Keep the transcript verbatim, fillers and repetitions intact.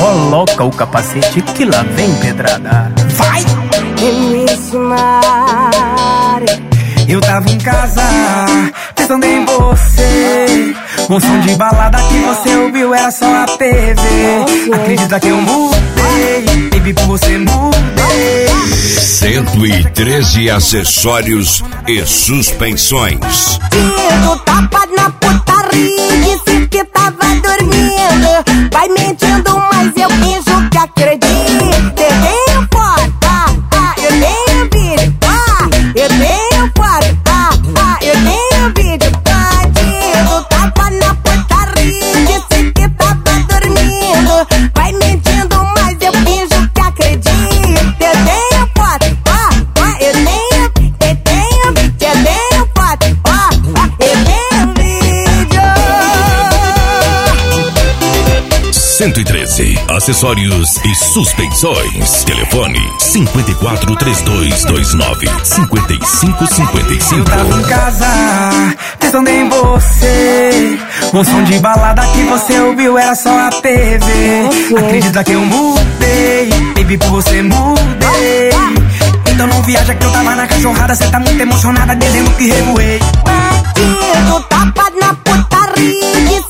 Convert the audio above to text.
coloca o capacete que lá vem pedrada. Vai! M C Mari, eu tava em casa, pensando em você. Um som de balada que você ouviu era só a T V. Acredita que eu mudei, baby, por você mudei. cento e treze acessórios e suspensões. Tiro tapa na putaria, disse que tava dormindo. Vai mentindo, mas eu finjo que acredito. Eu tenho foto, ah, ah, eu tenho vídeo, ah, eu tenho foto, ah, ah, eu tenho vídeo. Ah, tiro tapa na putaria, disse que tava dormindo. Vai mentindo, mas eu finjo que acredito. Eu tenho foto, ah, ah, eu tenho, eu tenho, eu tenho foto, ah, ah, eu tenho vídeo. cento e treze acessórios e suspensões. Telefone cinco quatro três dois dois nove cinco cinco cinco cinco. Eu tava em casa, pensando em você. Um som de balada que você ouviu era só a T V. Acredita que eu mudei, baby, por você mudei. Então não viaja que eu tava na cachorrada. Cê tá muito emocionada, dizendo que revoei. Bandido, tapa na putaria,